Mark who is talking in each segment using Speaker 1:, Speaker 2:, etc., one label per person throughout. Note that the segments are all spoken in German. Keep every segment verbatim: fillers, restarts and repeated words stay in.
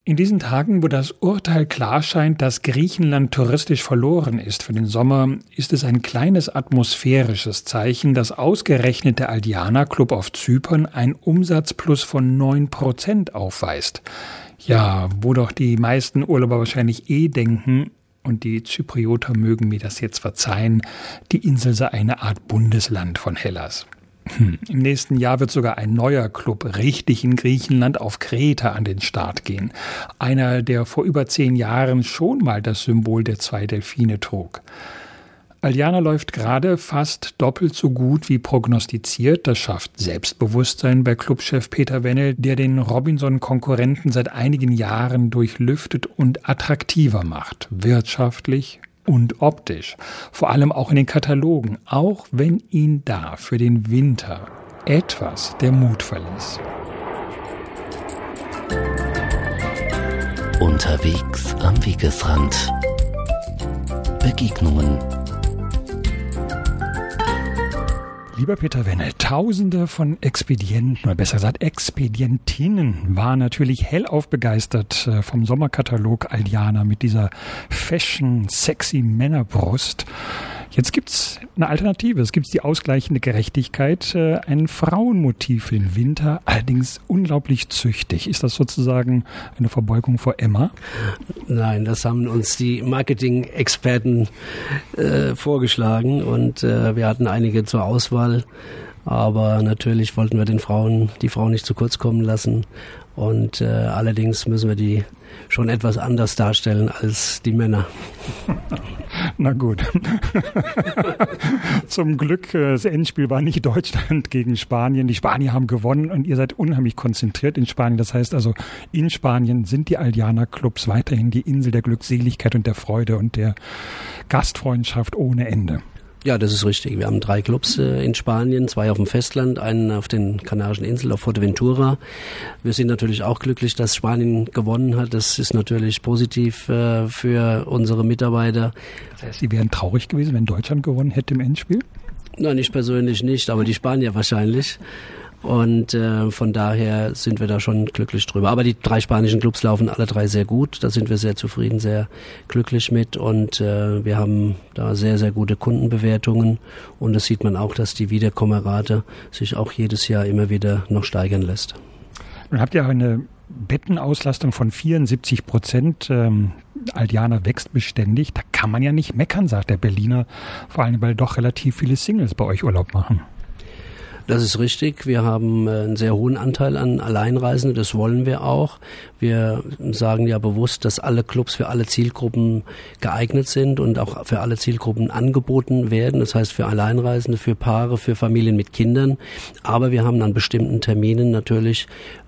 Speaker 1: In diesen Tagen, wo das Urteil klar scheint, dass Griechenland touristisch verloren ist für den Sommer, ist es ein kleines atmosphärisches Zeichen, dass ausgerechnet der Aldiana Club auf Zypern einen Umsatzplus von neun Prozent aufweist. Ja, wo doch die meisten Urlauber wahrscheinlich eh denken, und die Zyprioter mögen mir das jetzt verzeihen, die Insel sei eine Art Bundesland von Hellas. Hm. Im nächsten Jahr wird sogar ein neuer Club richtig in Griechenland auf Kreta an den Start gehen. Einer, der vor über zehn Jahren schon mal das Symbol der zwei Delfine trug. Aldiana läuft gerade fast doppelt so gut wie prognostiziert. Das schafft Selbstbewusstsein bei Clubchef Peter Wennel, der den Robinson-Konkurrenten seit einigen Jahren durchlüftet und attraktiver macht. Wirtschaftlich und optisch. Vor allem auch in den Katalogen, auch wenn ihn da für den Winter etwas der Mut verließ.
Speaker 2: Unterwegs am Wegesrand. Begegnungen.
Speaker 1: Lieber Peter Wennel, Tausende von Expedienten, oder besser gesagt Expedientinnen, waren natürlich hellauf begeistert vom Sommerkatalog Aldiana mit dieser fashion, sexy Männerbrust. Jetzt gibt's eine Alternative. Es gibt die ausgleichende Gerechtigkeit, ein Frauenmotiv für den Winter, allerdings unglaublich züchtig. Ist das sozusagen eine Verbeugung vor Emma?
Speaker 3: Nein, das haben uns die Marketing-Experten äh, vorgeschlagen und äh, wir hatten einige zur Auswahl. Aber natürlich wollten wir den Frauen, die Frauen nicht zu kurz kommen lassen. Und äh, allerdings müssen wir die schon etwas anders darstellen als die Männer.
Speaker 1: Na gut. Zum Glück, das Endspiel war nicht Deutschland gegen Spanien. Die Spanier haben gewonnen und ihr seid unheimlich konzentriert in Spanien. Das heißt also, in Spanien sind die Aldiana-Clubs weiterhin die Insel der Glückseligkeit und der Freude und der Gastfreundschaft ohne Ende.
Speaker 3: Ja, das ist richtig. Wir haben drei Clubs äh, in Spanien, zwei auf dem Festland, einen auf den Kanarischen Inseln, auf Fuerteventura. Wir sind natürlich auch glücklich, dass Spanien gewonnen hat. Das ist natürlich positiv äh, für unsere Mitarbeiter.
Speaker 1: Das heißt, Sie wären traurig gewesen, wenn Deutschland gewonnen hätte im Endspiel?
Speaker 3: Nein, ich persönlich nicht, aber die Spanier wahrscheinlich. Und äh, von daher sind wir da schon glücklich drüber. Aber die drei spanischen Clubs laufen alle drei sehr gut. Da sind wir sehr zufrieden, sehr glücklich mit. Und äh, wir haben da sehr, sehr gute Kundenbewertungen. Und das sieht man auch, dass die Wiederkommerrate sich auch jedes Jahr immer wieder noch steigern lässt.
Speaker 1: Nun habt ihr eine Bettenauslastung von vierundsiebzig Prozent. Ähm, Aldiana wächst beständig. Da kann man ja nicht meckern, sagt der Berliner. Vor allem, weil doch relativ viele Singles bei euch Urlaub machen.
Speaker 3: Das ist richtig. Wir haben einen sehr hohen Anteil an Alleinreisenden. Das wollen wir auch. Wir sagen ja bewusst, dass alle Clubs für alle Zielgruppen geeignet sind und auch für alle Zielgruppen angeboten werden. Das heißt für Alleinreisende, für Paare, für Familien mit Kindern. Aber wir haben an bestimmten Terminen natürlich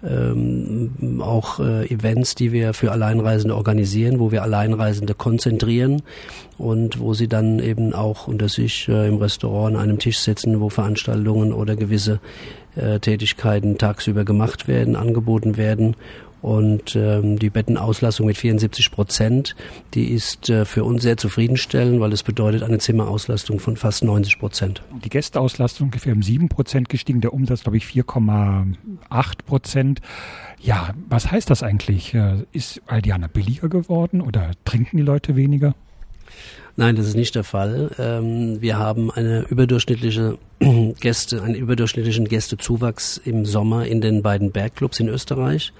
Speaker 3: ähm, auch äh, Events, die wir für Alleinreisende organisieren, wo wir Alleinreisende konzentrieren und wo sie dann eben auch unter sich äh, im Restaurant an einem Tisch sitzen, wo Veranstaltungen oder gewisse äh, Tätigkeiten tagsüber gemacht werden, angeboten werden. Und ähm, die Bettenauslastung mit vierundsiebzig Prozent, die ist äh, für uns sehr zufriedenstellend, weil das bedeutet eine Zimmerauslastung von fast neunzig Prozent.
Speaker 1: Die Gästeauslastung ungefähr um sieben Prozent gestiegen, der Umsatz glaube ich vier Komma acht Prozent. Ja, was heißt das eigentlich? Ist Aldiana billiger geworden oder trinken die Leute weniger?
Speaker 3: Nein, das ist nicht der Fall. Wir haben eine überdurchschnittliche Gäste, einen überdurchschnittlichen Gästezuwachs im Sommer in den beiden Bergclubs in Österreich.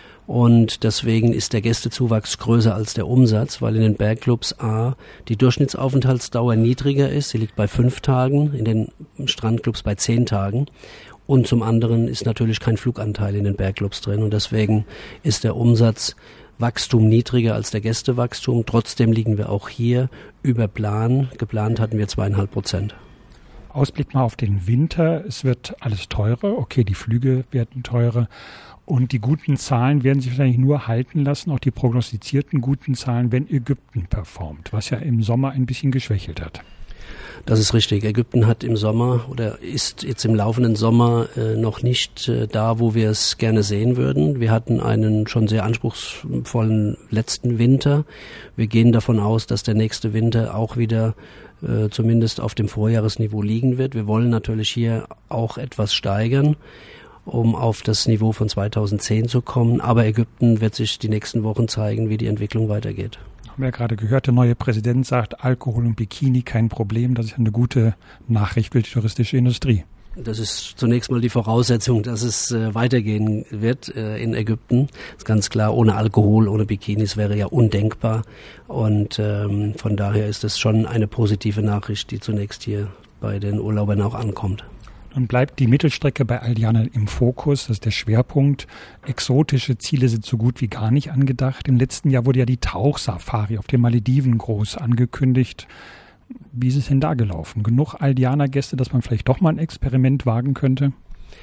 Speaker 3: Und deswegen ist der Gästezuwachs größer als der Umsatz, weil in den Bergclubs A die Durchschnittsaufenthaltsdauer niedriger ist. Sie liegt bei fünf Tagen, in den Strandclubs bei zehn Tagen. Und zum anderen ist natürlich kein Fluganteil in den Bergclubs drin. Und deswegen ist der Umsatzwachstum niedriger als der Gästewachstum. Trotzdem liegen wir auch hier über Plan. Geplant hatten wir zweieinhalb Prozent.
Speaker 1: Ausblick mal auf den Winter. Es wird alles teurer. Okay, die Flüge werden teurer. Und die guten Zahlen werden sich wahrscheinlich nur halten lassen, auch die prognostizierten guten Zahlen, wenn Ägypten performt, was ja im Sommer ein bisschen geschwächelt hat.
Speaker 3: Das ist richtig. Ägypten hat im Sommer oder ist jetzt im laufenden Sommer äh, noch nicht äh, da, wo wir es gerne sehen würden. Wir hatten einen schon sehr anspruchsvollen letzten Winter. Wir gehen davon aus, dass der nächste Winter auch wieder äh, zumindest auf dem Vorjahresniveau liegen wird. Wir wollen natürlich hier auch etwas steigern. um auf das Niveau von zweitausendzehn zu kommen. Aber Ägypten wird sich die nächsten Wochen zeigen, wie die Entwicklung weitergeht.
Speaker 1: Haben wir ja gerade gehört, der neue Präsident sagt, Alkohol und Bikini kein Problem. Das ist eine gute Nachricht für die touristische Industrie.
Speaker 3: Das ist zunächst mal die Voraussetzung, dass es äh, weitergehen wird äh, in Ägypten. Das ist ganz klar, ohne Alkohol, ohne Bikinis wäre ja undenkbar. Und ähm, von daher ist es schon eine positive Nachricht, die zunächst hier bei den Urlaubern auch ankommt.
Speaker 1: Nun bleibt die Mittelstrecke bei Aldiana im Fokus, das ist der Schwerpunkt. Exotische Ziele sind so gut wie gar nicht angedacht. Im letzten Jahr wurde ja die Tauchsafari auf den Malediven groß angekündigt. Wie ist es denn da gelaufen? Genug Aldiana-Gäste, dass man vielleicht doch mal ein Experiment wagen könnte?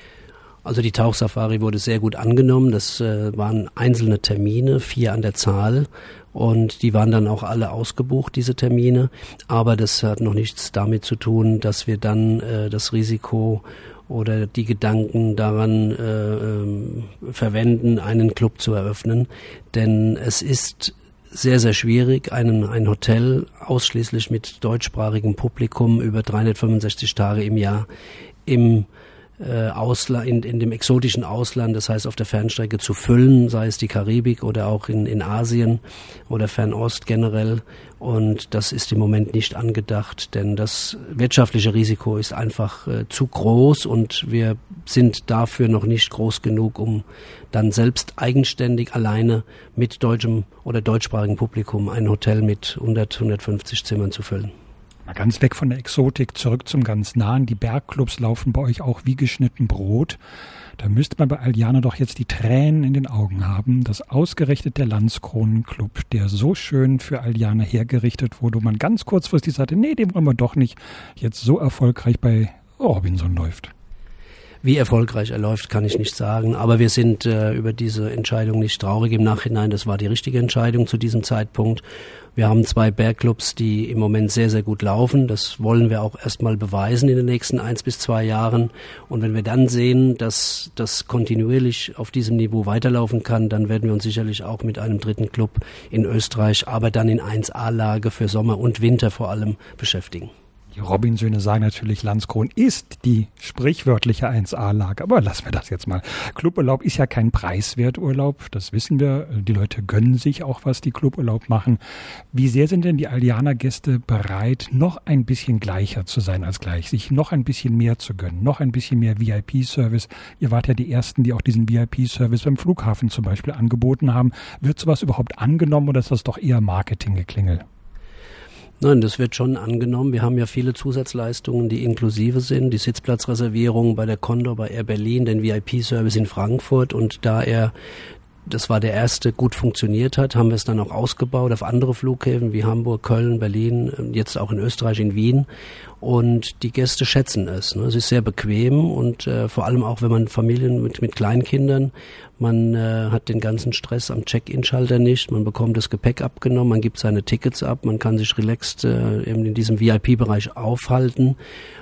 Speaker 3: Also die Tauchsafari wurde sehr gut angenommen. Das äh, waren einzelne Termine, vier an der Zahl. Und die waren dann auch alle ausgebucht, diese Termine. Aber das hat noch nichts damit zu tun, dass wir dann äh, das Risiko oder die Gedanken daran äh, äh, verwenden, einen Club zu eröffnen. Denn es ist sehr, sehr schwierig, einen, ein Hotel ausschließlich mit deutschsprachigem Publikum über dreihundertfünfundsechzig Tage im Jahr im äh, Ausland, in, in dem exotischen Ausland, das heißt auf der Fernstrecke zu füllen, sei es die Karibik oder auch in, in Asien oder Fernost generell. Und das ist im Moment nicht angedacht, denn das wirtschaftliche Risiko ist einfach äh, zu groß und wir sind dafür noch nicht groß genug, um dann selbst eigenständig alleine mit deutschem oder deutschsprachigem Publikum ein Hotel mit hundert, hundertfünfzig Zimmern zu füllen.
Speaker 1: Mal ganz weg von der Exotik, zurück zum ganz Nahen. Die Bergclubs laufen bei euch auch wie geschnitten Brot. Da müsste man bei Aldiana doch jetzt die Tränen in den Augen haben, dass ausgerechnet der Landskronenclub, der so schön für Aldiana hergerichtet wurde, wo man ganz kurzfristig sagte, nee, den wollen wir doch nicht, jetzt so erfolgreich bei Robinson läuft.
Speaker 3: Wie erfolgreich er läuft, kann ich nicht sagen. Aber wir sind äh, über diese Entscheidung nicht traurig im Nachhinein. Das war die richtige Entscheidung zu diesem Zeitpunkt. Wir haben zwei Bergclubs, die im Moment sehr, sehr gut laufen. Das wollen wir auch erstmal beweisen in den nächsten eins bis zwei Jahren. Und wenn wir dann sehen, dass das kontinuierlich auf diesem Niveau weiterlaufen kann, dann werden wir uns sicherlich auch mit einem dritten Club in Österreich, aber dann in eins A-Lage für Sommer und Winter vor allem beschäftigen.
Speaker 1: Die Robinsöhne sagen natürlich, Landskron ist die sprichwörtliche eins A-Lage. Aber lassen wir das jetzt mal. Cluburlaub ist ja kein Preiswerturlaub, das wissen wir. Die Leute gönnen sich auch, was die Cluburlaub machen. Wie sehr sind denn die Aldiana-Gäste bereit, noch ein bisschen gleicher zu sein als gleich, sich noch ein bisschen mehr zu gönnen, noch ein bisschen mehr V I P-Service? Ihr wart ja die Ersten, die auch diesen V I P-Service beim Flughafen zum Beispiel angeboten haben. Wird sowas überhaupt angenommen oder ist das doch eher Marketinggeklingel?
Speaker 3: Nein, das wird schon angenommen. Wir haben ja viele Zusatzleistungen, die inklusive sind. Die Sitzplatzreservierung bei der Condor, bei Air Berlin, den V I P-Service in Frankfurt. Und da er, das war der erste, gut funktioniert hat, haben wir es dann auch ausgebaut auf andere Flughäfen wie Hamburg, Köln, Berlin, jetzt auch in Österreich, in Wien. Und die Gäste schätzen es. Ne? Es ist sehr bequem und äh, vor allem auch, wenn man Familien mit, mit Kleinkindern, man äh, hat den ganzen Stress am Check-in-Schalter nicht, man bekommt das Gepäck abgenommen, man gibt seine Tickets ab, man kann sich relaxed äh, eben in diesem V I P-Bereich aufhalten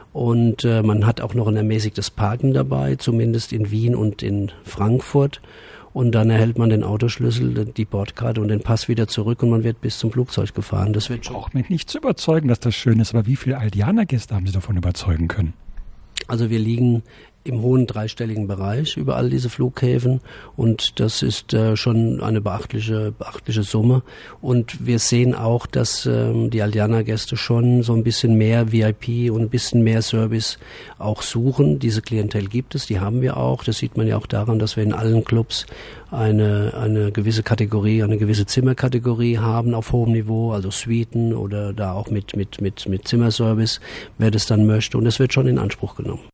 Speaker 3: und äh, man hat auch noch ein ermäßigtes Parken dabei, zumindest in Wien und in Frankfurt. Und dann erhält man den Autoschlüssel, die Bordkarte und den Pass wieder zurück und man wird bis zum Flugzeug gefahren. Das wird
Speaker 1: auch mich nicht zu überzeugen, dass das schön ist. Aber wie viele Aldiana-Gäste haben Sie davon überzeugen können?
Speaker 3: Also wir liegen im hohen dreistelligen Bereich über all diese Flughäfen und das ist äh, schon eine beachtliche, beachtliche Summe. Und wir sehen auch, dass ähm, die Aldiana-Gäste schon so ein bisschen mehr V I P und ein bisschen mehr Service auch suchen. Diese Klientel gibt es, die haben wir auch. Das sieht man ja auch daran, dass wir in allen Clubs eine eine gewisse Kategorie, eine gewisse Zimmerkategorie haben auf hohem Niveau, also Suiten oder da auch mit mit mit mit Zimmerservice, wer das dann möchte. Und das wird schon in Anspruch genommen.